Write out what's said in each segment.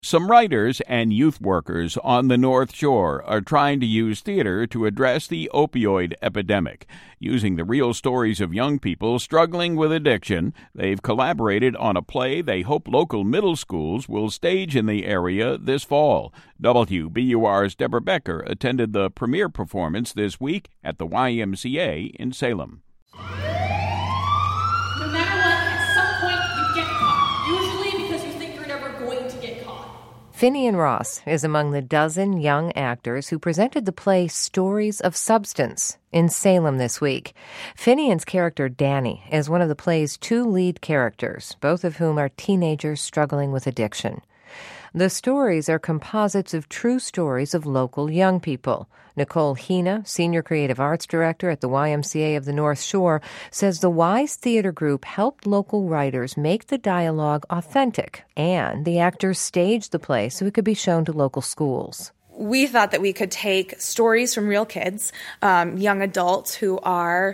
Some writers and youth workers on the North Shore are trying to use theater to address the opioid epidemic. Using the real stories of young people struggling with addiction, they've collaborated on a play they hope local middle schools will stage in the area this fall. WBUR's Deborah Becker attended the premiere performance this week at the YMCA in Salem. No matter what, at some point you get caught. Usually because you think you're never going to get caught. Finian Ross is among the dozen young actors who presented the play Stories of Substance in Salem this week. Finian's character, Danny, is one of the play's two lead characters, both of whom are teenagers struggling with addiction. The stories are composites of true stories of local young people. Nicole Hina, Senior Creative Arts Director at the YMCA of the North Shore, says the WISE Theater Group helped local writers make the dialogue authentic, and the actors staged the play so it could be shown to local schools. We thought that we could take stories from real kids, young adults who are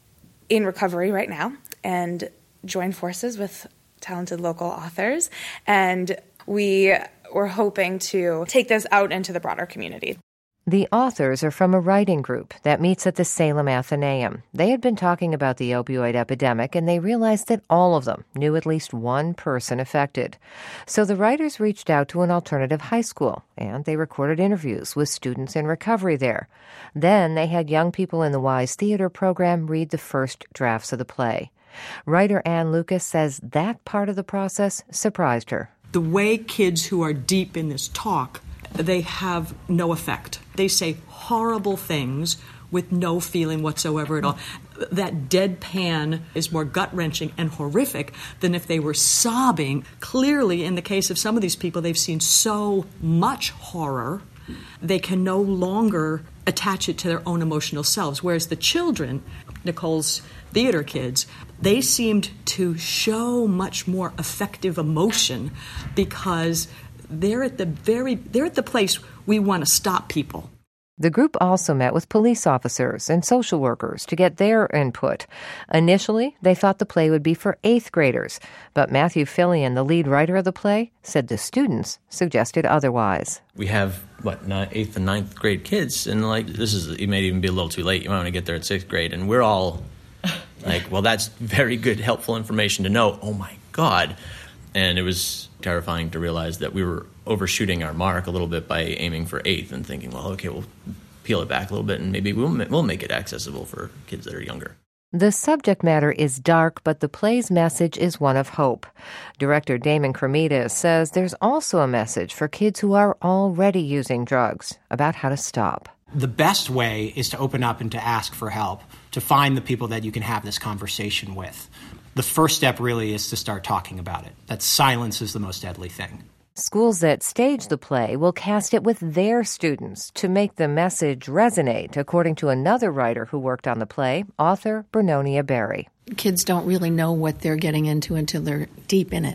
in recovery right now, and join forces with talented local authors, and we were hoping to take this out into the broader community. The authors are from a writing group that meets at the Salem Athenaeum. They had been talking about the opioid epidemic, and they realized that all of them knew at least one person affected. So the writers reached out to an alternative high school, and they recorded interviews with students in recovery there. Then they had young people in the WISE Theater program read the first drafts of the play. Writer Ann Lucas says that part of the process surprised her. The way kids who are deep in this talk, they have no effect. They say horrible things with no feeling whatsoever at all. That deadpan is more gut-wrenching and horrific than if they were sobbing. Clearly, in the case of some of these people, they've seen so much horror, they can no longer attach it to their own emotional selves. Whereas the children, Nicole's theater kids, they seemed to show much more effective emotion because they're at the place we want to stop people. The group also met with police officers and social workers to get their input. Initially, they thought the play would be for 8th graders, but Matthew Fillion, the lead writer of the play, said the students suggested otherwise. We have, 8th and 9th grade kids, and it may even be a little too late. You might want to get there at 6th grade, and we're all well, that's very good, helpful information to know. Oh, my God. And it was terrifying to realize that we were overshooting our mark a little bit by aiming for 8th and thinking, well, okay, we'll peel it back a little bit and maybe we'll make it accessible for kids that are younger. The subject matter is dark, but the play's message is one of hope. Director Damon Cremidas says there's also a message for kids who are already using drugs about how to stop. The best way is to open up and to ask for help, to find the people that you can have this conversation with. The first step really is to start talking about it. That silence is the most deadly thing. Schools that stage the play will cast it with their students to make the message resonate, according to another writer who worked on the play, author Bernonia Berry. Kids don't really know what they're getting into until they're deep in it.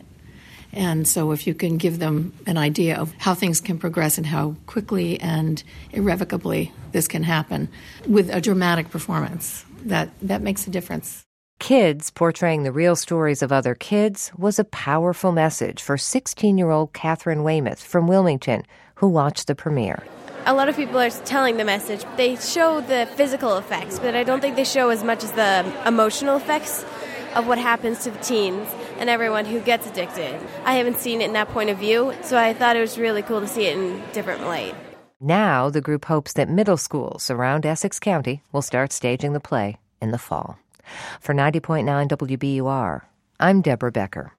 And so if you can give them an idea of how things can progress and how quickly and irrevocably this can happen with a dramatic performance, that makes a difference. Kids portraying the real stories of other kids was a powerful message for 16-year-old Catherine Weymouth from Wilmington, who watched the premiere. A lot of people are telling the message. They show the physical effects, but I don't think they show as much as the emotional effects of what happens to the teens and everyone who gets addicted. I haven't seen it in that point of view, so I thought it was really cool to see it in a different light. Now the group hopes that middle schools around Essex County will start staging the play in the fall. For 90.9 WBUR, I'm Deborah Becker.